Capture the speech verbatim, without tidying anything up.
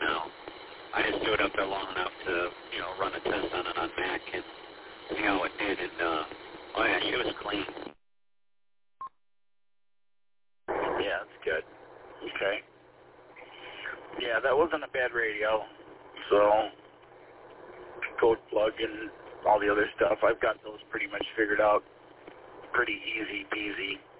now. I just threw it up there long enough to, you know, run a test on it on Mac and see how it did. And, uh, oh, yeah, she was clean. Yeah, that's good. Okay. Yeah, that wasn't a bad radio. So, code plug and all the other stuff, I've got those pretty much figured out. Pretty easy peasy.